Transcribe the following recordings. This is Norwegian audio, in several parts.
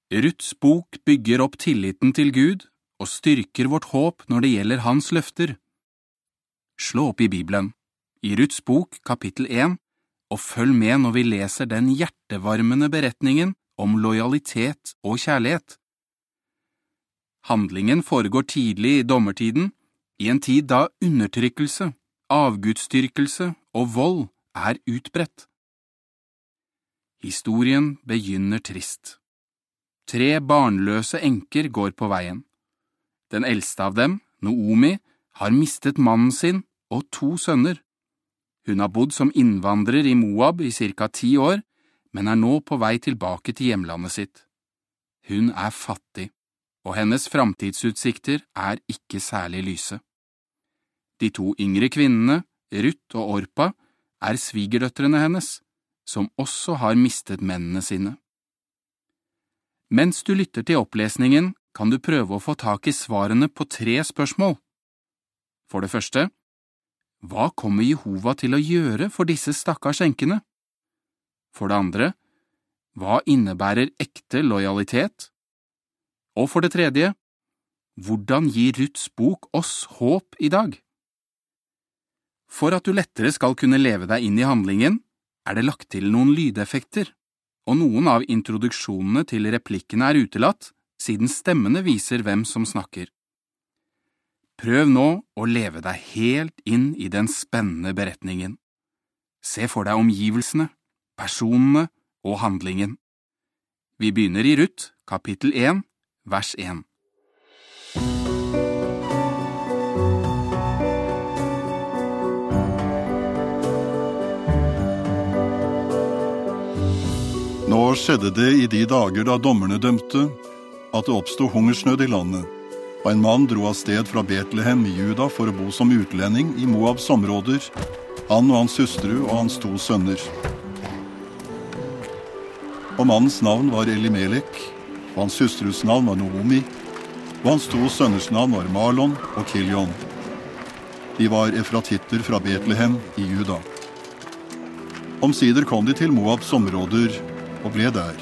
Ruths bok bygger opp tilliten til Gud og styrker vårt håp når det gjelder hans løfter. Slå opp i Bibelen, i Ruths bok kapittel 1, og følg med når vi leser den hjertevarmende beretningen om lojalitet og kjærlighet. Handlingen foregår tidlig i dommertiden, i en tid da undertrykkelse, avgudsdyrkelse og vold er utbredt. Historien begynner trist. 3 barnløse enker går på veien. Den eldste av dem, Naomi, har mistet mannen sin og 2 sønner. Hun har bodd som innvandrer i Moab i ca. 10 år, men er nå på vei tilbake til hjemlandet sitt. Hun er fattig, og hennes framtidsutsikter er ikke særlig lyse. De 2 yngre kvinnene, Ruth og Orpa, er svigerdøtrene hennes, som også har mistet mennene sine. Mens du lytter til opplesningen, kan du prøve å få tak i svarene på 3 spørsmål. For det første, hva kommer Jehova til å gjøre for disse stakkars enkene? For det andre, hva innebærer ekte lojalitet? Og for det tredje, hvordan gir Ruths bok oss håp i dag? For at du lettere skal kunne leve deg inn i handlingen, er det lagt til noen lydeffekter, og noen av introduksjonene til replikkene er utelatt, siden stemmene viser hvem som snakker. Prøv nå å leve deg helt inn i den spennende beretningen. Se for deg omgivelsene, personene og handlingen. Vi begynner i Ruth, kapittel 1, vers 1. Nå skjedde det i de dager da dommerne dømte, at det oppstod hungersnød i landet, og en mann dro av sted fra Betlehem i Juda for å bo som utlending i Moabs områder, han og hans hustru og hans 2 sønner. Og mannens navn var Elimelek, og hans hustrus navn var Naomi, og hans 2 sønners navn var Malon og Kilion. De var efratitter fra Betlehem i Juda. Omsider kom de til Moabs områder og ble der.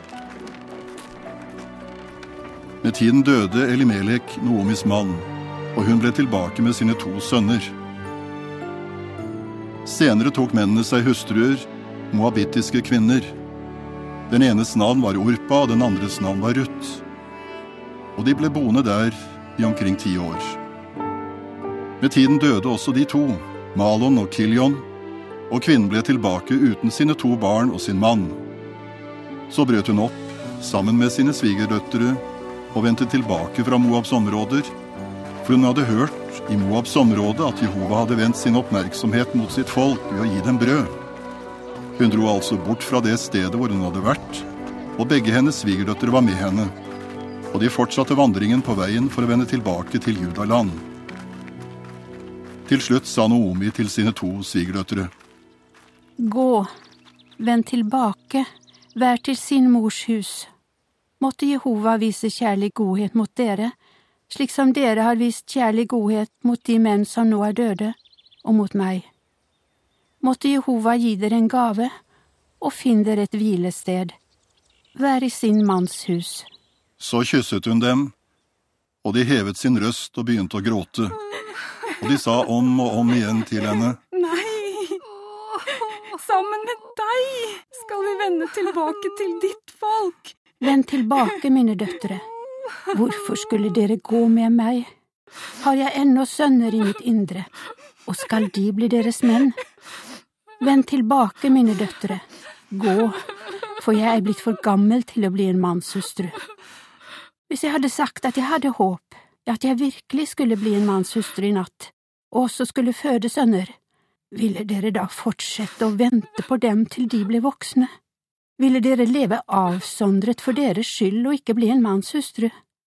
Med tiden døde Elimelek, Naomis mann, og hun ble tilbake med sine 2 sønner. Senere tok mennene seg hustruer, moabittiske kvinner. Den enes navn var Orpa, og den andres navn var Ruth. Og de ble boende der i omkring 10 år. Med tiden døde også de 2, Malon og Kilion, og kvinnen ble tilbake uten sine 2 barn og sin mann. Så brøt hun opp, sammen med sine svigerdøtre, og vendte tilbake fra Moabs områder, for hun hadde hørt i Moabs område at Jehova hadde vendt sin oppmerksomhet mot sitt folk ved å gi dem brød. Hun dro altså bort fra det stedet hvor hun hadde vært, og begge hennes svigerdøtre var med henne, og de fortsatte vandringen på veien for å vende tilbake til Judaland. Til slutt sa Naomi til sine 2 svigerdøtre: Gå, vend tilbake, vær til sin mors hus. Måtte Jehova vise kjærlig godhet mot dere, slik som dere har vist kjærlig godhet mot de menn som nå er døde, og mot meg. Måtte Jehova gi dere en gave, og finn dere et hvilested. Vær i sin manns hus. Så kysset hun dem, og de hevet sin røst og begynte å gråte. Og de sa om og om igjen til henne: Nei, sammen med deg skal vi vende tilbake til ditt folk. Vend tilbake, mine døtre. Hvorfor skulle dere gå med meg? Har jeg ennå sønner i mitt indre, og skal de bli deres menn? Vend tilbake, mine døtre. Gå, for jeg er blitt for gammel til å bli en mannshustru. Hvis jeg hadde sagt at jeg hadde håp, at jeg virkelig skulle bli en mannshustru i natt, og også skulle føde sønner, ville dere da fortsette å vente på dem til de ble voksne? Ville dere leve avsondret for deres skyld og ikke bli en mannshustru?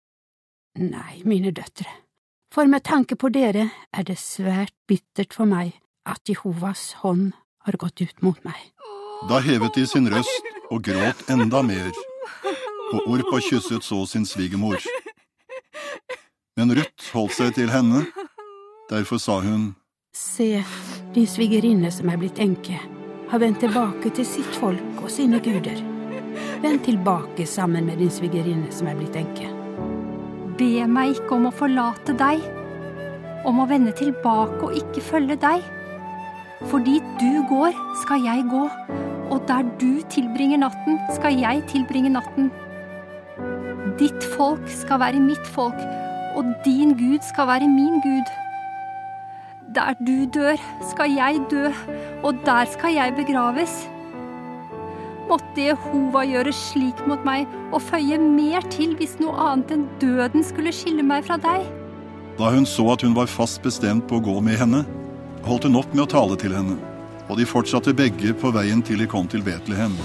Nei, mine døtre, for med tanke på dere er det svært bittert for meg at Jehovas hånd har gått ut mot meg. Da hevet de sin røst og gråt enda mer, og Orpa kysset så sin svigermor. Men Ruth holdt seg til henne, derfor sa hun: Se, din svigerinne som er blitt enke, har vendt tilbake til sitt folk og sine guder. Vend tilbake sammen med din svigerinne som blitt enke. Be meg ikke om å forlate deg, om å vende tilbake og ikke følge deg. For dit du går, skal jeg gå, og der du tilbringer natten, skal jeg tilbringe natten. Ditt folk skal være mitt folk, og din Gud skal være min Gud. Der du dør, skal jeg dø, og der skal jeg begraves. Måtte Jehova gjøre slik mot meg, og føye mer til hvis noe annet enn døden skulle skille meg fra deg. Da hun så at hun var fast bestemt på å gå med henne, holdt hun opp med å tale til henne, og de fortsatte begge på veien til de kom til Betlehem.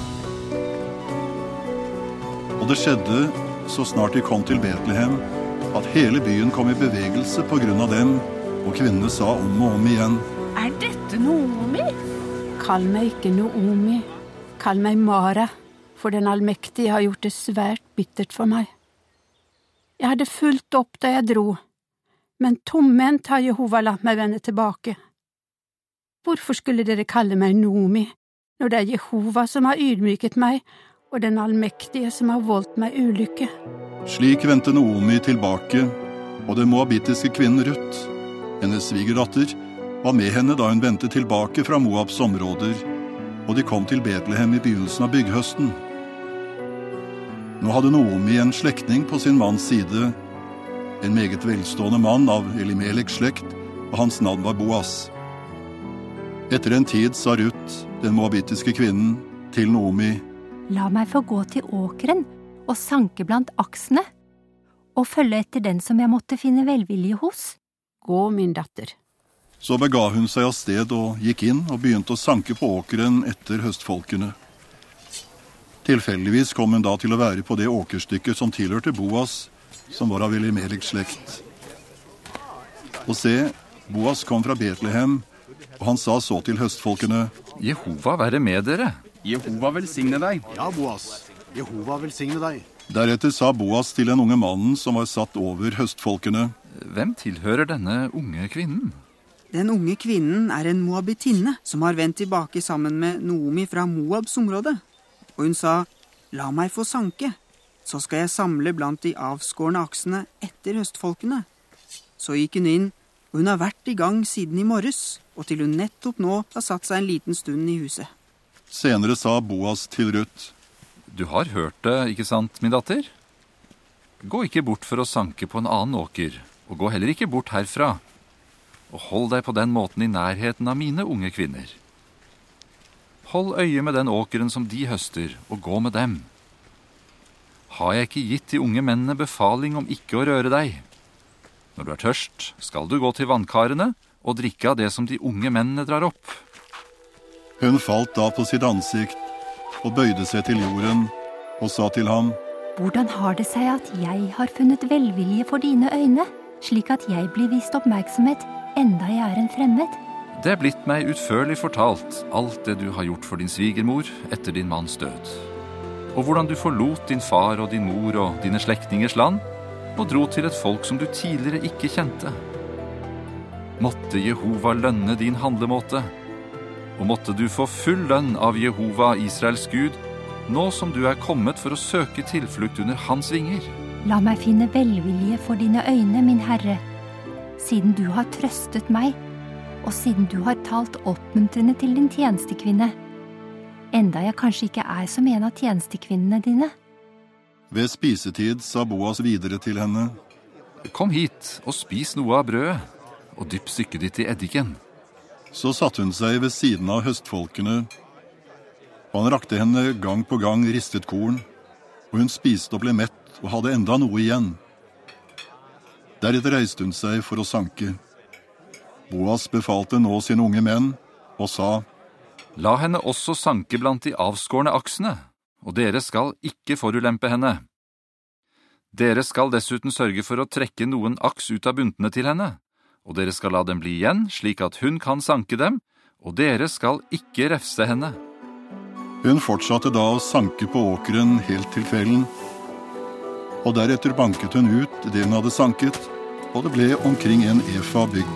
Og det skjedde, så snart de kom til Betlehem, at hele byen kom i bevegelse på grunn av dem, og kvinnene sa om og om igjen: Er dette Naomi? Kall meg ikke Naomi, kall meg Mara, for den allmektige har gjort det svært bittert for meg. Jeg hadde fulgt opp da jeg dro, men tomhendt har Jehova latt meg vende tilbake. Hvorfor skulle dere kalle meg Naomi, når det er Jehova som har ydmyket meg, og den allmektige som har voldt meg ulykke? Slik vendte Naomi tilbake, og den moabitiske kvinnen Ruth, hennes svigerdatter, var med henne da hun vendte tilbake fra Moabs områder, og de kom til Betlehem i begynnelsen av bygghøsten. Nå hadde Naomi en slektning på sin manns side, en meget velstående mann av Elimeleks slekt, og hans navn var Boas. Etter en tid sa Ruth, den moabitiske kvinnen, til Naomi: La meg få gå til åkeren og sanke blant aksene, og følge etter den som jeg måtte finne velvilje hos. Gå, min datter. Så bega hun seg av sted og gikk inn og begynte å sanke på åkeren etter høstfolkene. Tilfeldigvis kom hun da til å være på det åkerstykket som tilhørte Boas, som var av Elimeleks slekt. Og se, Boas kom fra Betlehem, og han sa så til høstfolkene: Jehova være med dere. Jehova velsigne deg. Ja, Boas. Jehova velsigne deg. Deretter sa Boas til den unge mannen som var satt over høstfolkene: Hvem tilhører denne unge kvinnen? Den unge kvinnen er en moabitinne som har vendt tilbake sammen med Naomi fra Moabs område. Og hun sa: La meg få sanke, så skal jeg samle blant de avskårne aksene etter høstfolkene. Så gikk hun inn, og hun har vært i gang siden i morges, og til hun nettopp nå har satt seg en liten stund i huset. Senere sa Boas til Ruth: Du har hørt det, ikke sant, min datter? Gå ikke bort for å sanke på en annen åker, og gå heller ikke bort herfra. Og hold deg på den måten i nærheten av mine unge kvinner. Hold øye med den åkeren som de høster, og gå med dem. Har jeg ikke gitt de unge mennene befaling om ikke å røre deg? Når du er tørst, skal du gå til vannkarene og drikke av det som de unge mennene drar opp. Hun falt da på sitt ansikt og bøyde seg til jorden og sa til ham: Hvordan har det seg at jeg har funnet velvilje for dine øyne, slik at jeg blir vist oppmerksomhet, enda jeg er en fremmed? Det er blitt meg utførlig fortalt, alt det du har gjort for din svigermor etter din manns død. Og hvordan du forlot din far og din mor og dine slektningers land, og dro til et folk som du tidligere ikke kjente. Måtte Jehova lønne din handlemåte, og måtte du få full lønn av Jehova, Israels Gud, nå som du er kommet for å søke tilflukt under hans vinger. La meg finne velvilje for dine øyne, min Herre, siden du har trøstet meg, og siden du har talt oppmuntrende til din tjenestekvinne, enda jeg kanskje ikke er som en av tjenestekvinnene dine. Ved spisetid sa Boas videre til henne: Kom hit og spis noe av brødet, og dypp stykket ditt i eddiken. Så satte hun seg ved siden av høstfolkene, og han rakte henne gang på gang ristet korn, og hun spiste og ble mett og hadde enda noe igjen. Deretter reiste hun seg for å sanke. Boas befalte nå sine unge menn og sa: La henne også sanke blant de avskårne aksene, og dere skal ikke forulempe henne. Dere skal dessuten sørge for å trekke noen aks ut av buntene til henne, og dere skal la dem bli igjen slik at hun kan sanke dem, og dere skal ikke refse henne. Hun fortsatte da å sanke på åkeren helt til kvelden, og deretter banket hun ut det hun hadde sanket, og det ble omkring en efa bygg.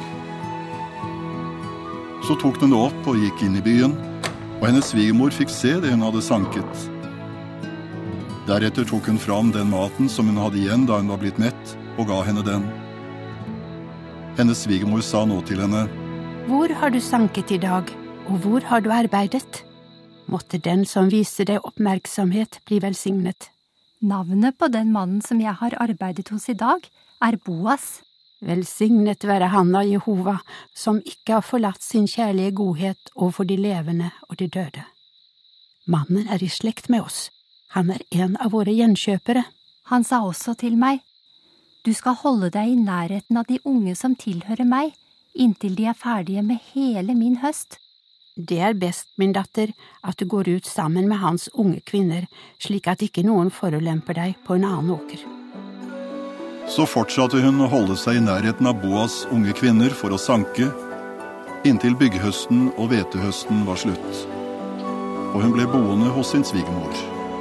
Så tok hun det opp og gikk inn i byen, og hennes svigermor fikk se det hun hadde sanket. Deretter tok hun fram den maten som hun hadde igjen da hun var blitt mett, og ga henne den. Hennes svigermor sa nå til henne, Hvor har du sanket i dag, og hvor har du arbeidet? Måtte den som viser deg oppmerksomhet bli velsignet. Navnet på den mannen som jeg har arbeidet hos i dag, er Boas. Velsignet være han av Jehova, som ikke har forlatt sin kjærlige godhet overfor de levende og de døde. Mannen er i slekt med oss. Han er en av våre gjenkjøpere. Han sa også til meg, du skal holde deg i nærheten av de unge som tilhører meg, inntil de er ferdige med hele min høst. Det er best, min datter, at du går ut sammen med hans unge kvinner, slik at ikke noen forulemper deg på en annen åker. Så fortsatte hun å holde seg i nærheten av Boas unge kvinner for å sanke, inntil bygghøsten og hvetehøsten var slutt. Og hun ble boende hos sin svigermor.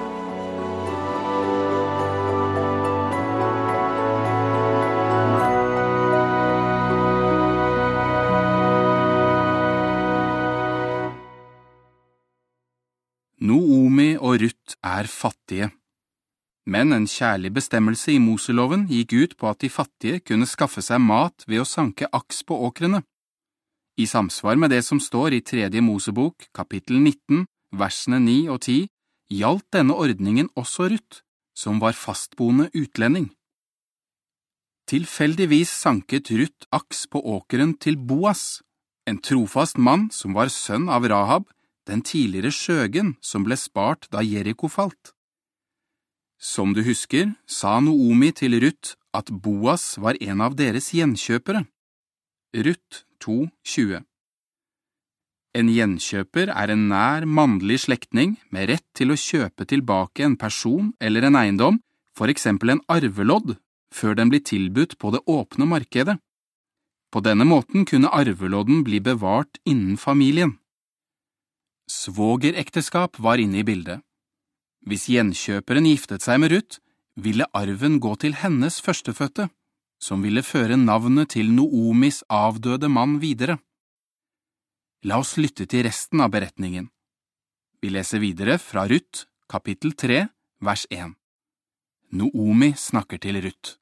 Noomi og Ruth er fattige. Men en kjærlig bestemmelse i Moseloven gikk ut på at de fattige kunne skaffe seg mat ved å sanke aks på åkrene. I samsvar med det som står i 3. Mosebok, kapittel 19, versene 9 og 10, gjaldt denne ordningen også Ruth, som var fastboende utlending. Tilfeldigvis sanket Ruth aks på åkeren til Boas, en trofast mann som var sønn av Rahab, den tidligere skjøgen som ble spart da Jeriko falt. Som du husker, sa Noomi til Ruth at Boas var en av deres gjenkjøpere. Ruth 2,20. En gjenkjøper er en nær mannlig slektning med rett til å kjøpe tilbake en person eller en eiendom, for eksempel en arvelodd, før den blir tilbudt på det åpne markedet. På denne måten kunne arvelodden bli bevart innen familien. Svogerekteskap var inne i bildet. Hvis gjenkjøperen giftet seg med Ruth, ville arven gå til hennes førstefødte, som ville føre navnet til Noomis avdøde mann videre. La oss lytte til resten av beretningen. Vi leser videre fra Ruth, kapittel 3, vers 1. Noomi snakker til Ruth.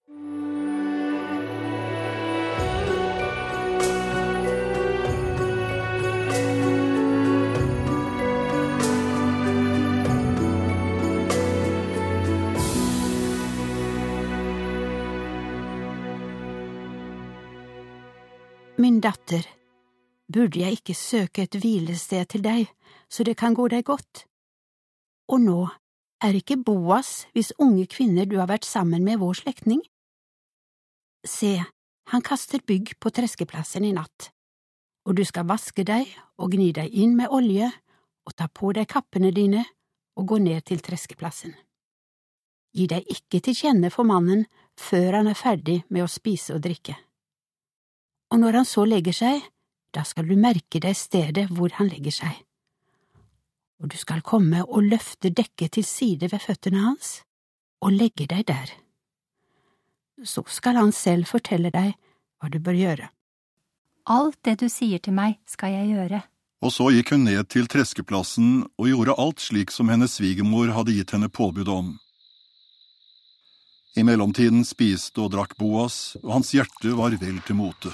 Min datter, burde jeg ikke søke et hvilested til deg, så det kan gå deg godt? Og nå, er ikke Boas, hvis unge kvinner du har vært sammen med, vår slektning? Se, han kaster bygg på treskeplassen i natt, og du skal vaske deg og gni deg inn med olje, og ta på deg kappene dine og gå ned til treskeplassen. Gi deg ikke til kjenne for mannen før han er ferdig med å spise og drikke. Og når han så legger seg, da skal du merke deg stedet hvor han legger seg. Og du skal komme og løfte dekket til side ved føttene hans, og legge deg der. Så skal han selv fortelle deg hva du bør gjøre. Alt det du sier til meg, skal jeg gjøre. Og så gikk hun ned til treskeplassen og gjorde alt slik som hennes svigermor hadde gitt henne påbud om. I mellomtiden spiste og drakk Boas, og hans hjerte var vel til mote.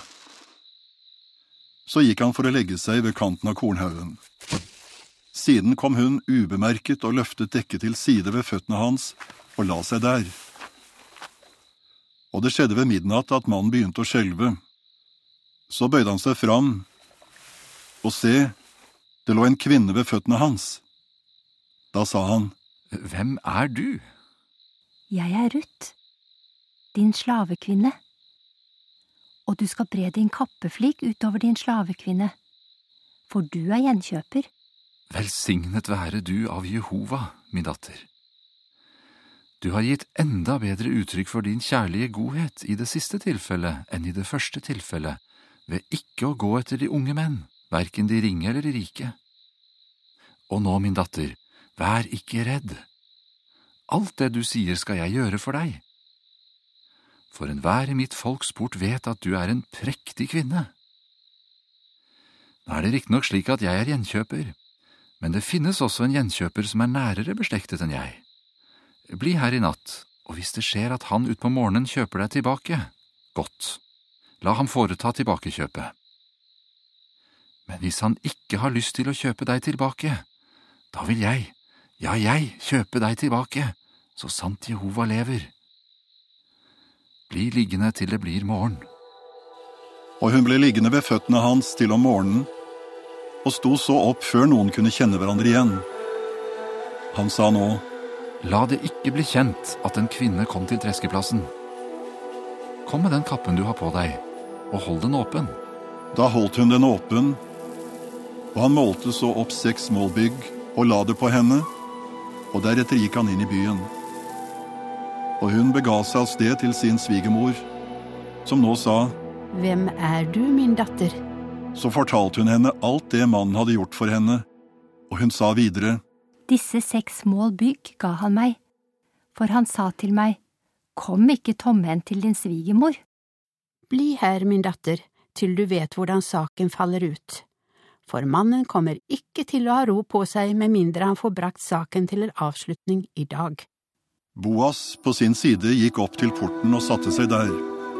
Så gikk han for å legge seg ved kanten av kornhaugen. Siden kom hun ubemerket og løftet dekket til side ved føttene hans og la seg der. Og det skjedde ved midnatt at mannen begynte å skjelve. Så bøyde han seg fram, og se, det lå en kvinne ved føttene hans. Da sa han, Hvem er du? Jeg er Ruth, din slavekvinne. Og du skal bre din kappeflik utover din slavekvinne, for du er gjenkjøper. Velsignet være du av Jehova, min datter. Du har gitt enda bedre uttrykk for din kjærlige godhet i det siste tilfellet enn i det første tilfellet, ved ikke å gå etter de unge menn, hverken de ringe eller de rike. Og nå, min datter, vær ikke redd. Alt det du sier skal jeg gjøre for deg. For enhver i mitt folks port vet at du er en prektig kvinne. Nå er det riktignok slik at jeg er gjenkjøper, men det finnes også en gjenkjøper som er nærere beslektet enn jeg. Bli her i natt, og hvis det skjer at han ut på morgenen kjøper deg tilbake, godt, la ham foreta tilbakekjøpet. Men hvis han ikke har lyst til å kjøpe deg tilbake, da vil jeg kjøpe deg tilbake, så sant Jehova lever. Bli liggende til det blir morgen. Og hun ble liggende ved føttene hans til om morgenen, og sto så opp før noen kunne kjenne hverandre igjen. Han sa nå, La det ikke bli kjent at en kvinne kom til treskeplassen. Kom med den kappen du har på deg, og hold den åpen. Da holdt hun den åpen, og han målte så opp 6 målbygg og la det på henne, og deretter gikk han inn i byen. Og hun bega seg av sted til sin svigermor, som nå sa, Hvem er du, min datter? Så fortalte hun henne alt det mannen hadde gjort for henne, og hun sa videre, Disse 6 mål bygg ga han meg, for han sa til meg, Kom ikke tomhendt til din svigermor. Bli her, min datter, til du vet hvordan saken faller ut. For mannen kommer ikke til å ha ro på seg med mindre han får brakt saken til en avslutning i dag. Boas på sin side gikk opp til porten og satte seg der.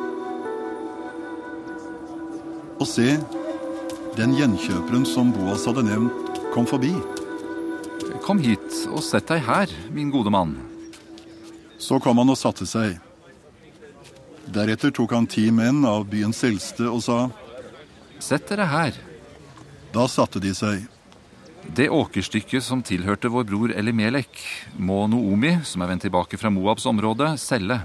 Og se, den gjenkjøperen som Boas hadde nevnt, kom forbi. Kom hit og sett deg her, min gode mann. Så kom han og satte seg. Deretter tok han 10 menn av byens eldste og sa, Sett dere her. Da satte de seg. Det åkerstykket som tilhørte vår bror Elimelek, må Noomi, som vendt tilbake fra Moabs område, selge.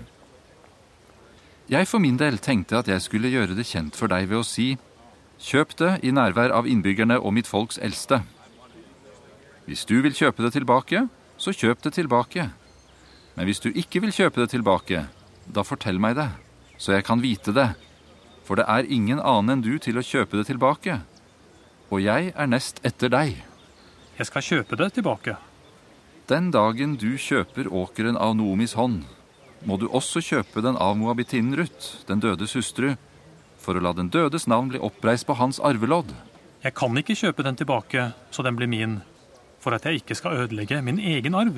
Jeg for min del tenkte at jeg skulle gjøre det kjent for deg ved å si, Kjøp det i nærvær av innbyggerne og mitt folks eldste. Hvis du vil kjøpe det tilbake, så kjøp det tilbake. Men hvis du ikke vil kjøpe det tilbake, da fortell meg det, så jeg kan vite det. For det er ingen annen enn du til å kjøpe det tilbake. Og jeg er nest etter deg. Jeg skal kjøpe det tilbake. Den dagen du kjøper åkeren av Noomis hånd, må du også kjøpe den av Moabitinnen Ruth, den dødes hustru, for å la den dødes navn bli oppreist på hans arvelodd. Jeg kan ikke kjøpe den tilbake, så den blir min, for at jeg ikke skal ødelegge min egen arv.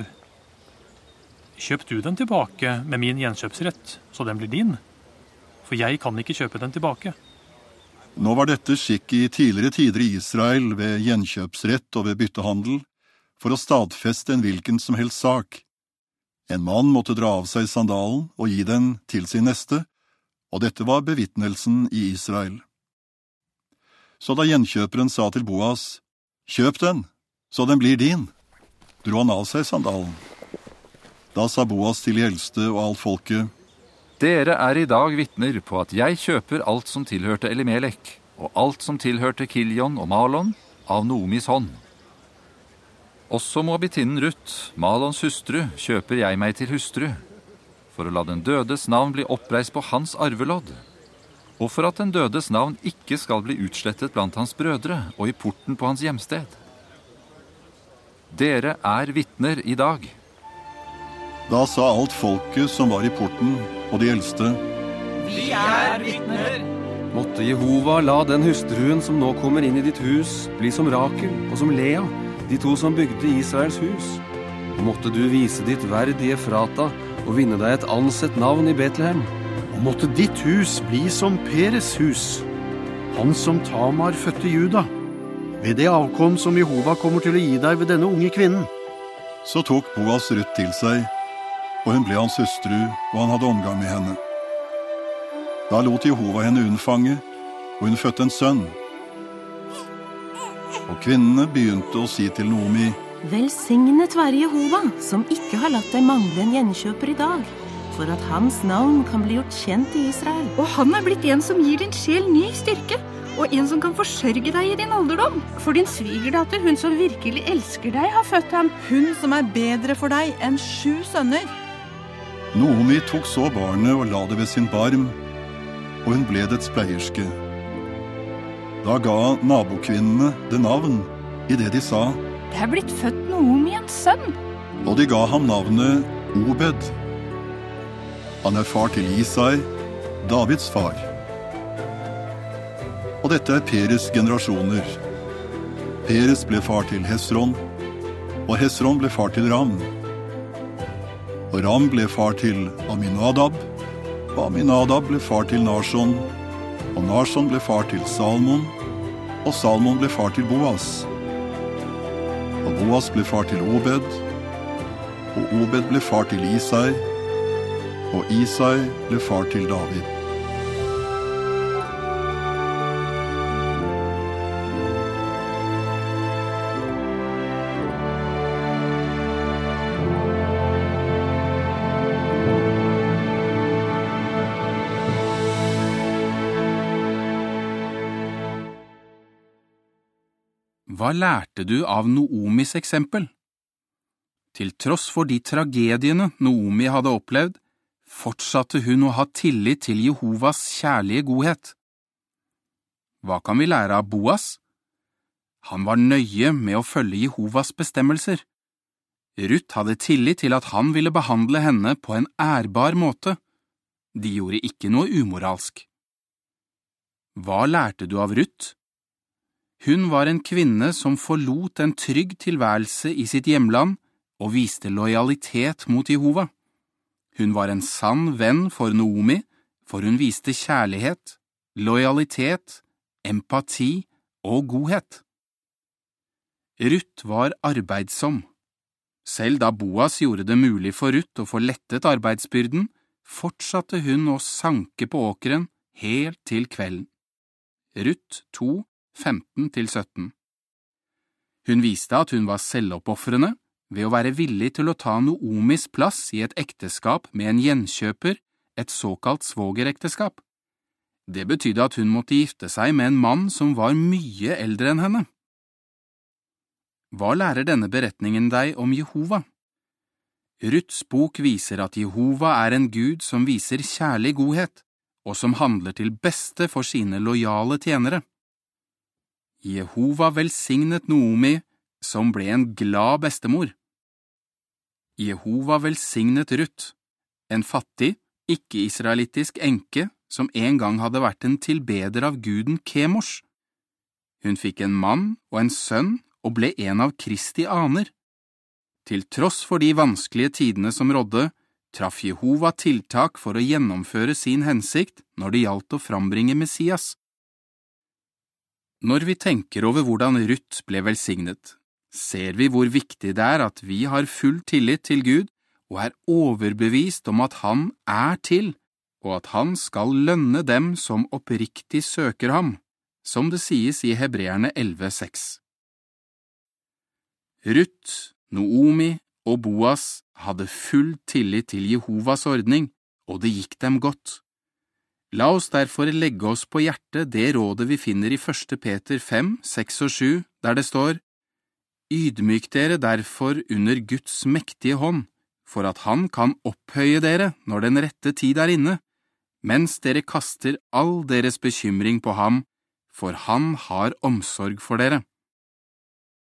Kjøp du den tilbake med min gjenkjøpsrett, så den blir din, for jeg kan ikke kjøpe den tilbake. Nå var dette skikk i tidligere tider i Israel ved gjenkjøpsrett og ved byttehandel, for å stadfeste en hvilken som helst sak. En mann måtte dra av seg sandalen og gi den til sin neste, og dette var bevitnelsen i Israel. Så da gjenkjøperen sa til Boas, Kjøp den, så den blir din, dro han av seg sandalen. Da sa Boas til de eldste og alt folket, Dere er i dag vitner på at jeg kjøper alt som tilhørte Elimelek, og alt som tilhørte Kilion og Malon, av Noomis hånd. Også Moabitinnen Ruth, Malons hustru, kjøper jeg meg til hustru, for å la den dødes navn bli oppreist på hans arvelodd, og for at den dødes navn ikke skal bli utslettet blant hans brødre og i porten på hans hjemsted. Dere er vitner i dag. Da sa alt folket som var i porten, og de eldste, Vi er vitner. Måtte Jehova la den hustruen som nå kommer inn i ditt hus, bli som Rakel og som Lea, de 2 som bygde Israels hus. Måtte du vise ditt verd i Efrata og vinne deg et ansett navn i Betlehem. Og måtte ditt hus bli som Peres hus, han som Tamar fødte Juda, ved det avkom som Jehova kommer til å gi deg ved denne unge kvinnen. Så tok Boas Ruth til seg, og hun ble hans hustru, og han hadde omgang med henne. Da lot Jehova henne unnfange, og hun fødte en sønn. Og kvinnene begynte å si til Noomi, Velsignet være Jehova, som ikke har latt deg mangle en gjenkjøper i dag, for at hans navn kan bli gjort kjent i Israel. Og han er blitt en som gir din sjel ny styrke, og en som kan forsørge deg i din alderdom. For din svigerdatter, hun som virkelig elsker deg, har født ham. Hun som er bedre for deg enn 7 sønner. Noomi tok så barnet og la det ved sin barm, og hun ble dets pleierske. Da ga nabokvinnene det navn, i det de sa, Det er blitt født Noomi en sønn. Og de ga ham navnet Obed. Han er far til Isai, Davids far. Og dette er Peres generasjoner. Peres ble far til Hesron, og Hesron ble far til Ram. Og Ram ble far til Aminadab, og Aminadab ble far til Nason, og Nason ble far til Salmon, og Salmon ble far til Boas. Og Boas ble far til Obed, og Obed ble far til Isai, og Isai ble far til David. Hva lærte du av Noomis eksempel? Til tross for de tragediene Noomi hadde opplevd, fortsatte hun å ha tillit til Jehovas kjærlige godhet. Hva kan vi lære av Boas? Han var nøye med å følge Jehovas bestemmelser. Ruth hadde tillit til at han ville behandle henne på en ærbar måte. De gjorde ikke noe umoralsk. Hva lærte du av Ruth? Hun var en kvinne som forlot en trygg tilværelse i sitt hjemland og viste lojalitet mot Jehova. Hun var en sann venn for Noomi, for hun viste kjærlighet, lojalitet, empati og godhet. Ruth var arbeidsom. Selv da Boas gjorde det mulig for Ruth å få lettet arbeidsbyrden, fortsatte hun å sanke på åkeren helt til kvelden. Ruth 2, 15-17. Hun viste at hun var selvoppofrende ved å være villig til å ta Noomis plass i et ekteskap med en gjenkjøper, et såkalt svogerekteskap. Det betydde at hun måtte gifte seg med en mann som var mye eldre enn henne. Hva lærer denne beretningen deg om Jehova? Ruths bok viser at Jehova er en Gud som viser kjærlig godhet, og som handler til beste for sine lojale tjenere. Jehova velsignet Noomi, som ble en glad bestemor. Jehova velsignet Ruth, en fattig, ikke-israelittisk enke som en gang hadde vært en tilbeder av guden Kemors. Hun fikk en mann og en sønn og ble en av Kristi aner. Til tross for de vanskelige tidene som rådde, traff Jehova tiltak for å gjennomføre sin hensikt når det gjaldt å frambringe Messias. Når vi tenker over hvordan Ruth ble velsignet, ser vi hvor viktig det er at vi har full tillit til Gud og er overbevist om at han er til, og at han skal lønne dem som oppriktig søker ham, som det sies i Hebreerne 11,6. Ruth, Noomi og Boas hadde full tillit til Jehovas ordning, og det gikk dem godt. La oss derfor legge oss på hjertet det rådet vi finner i 1. Peter 5, 6 og 7, der det står: Ydmyk dere derfor under Guds mektige hånd, for at han kan opphøye dere når den rette tid er inne, mens dere kaster all deres bekymring på ham, for han har omsorg for dere.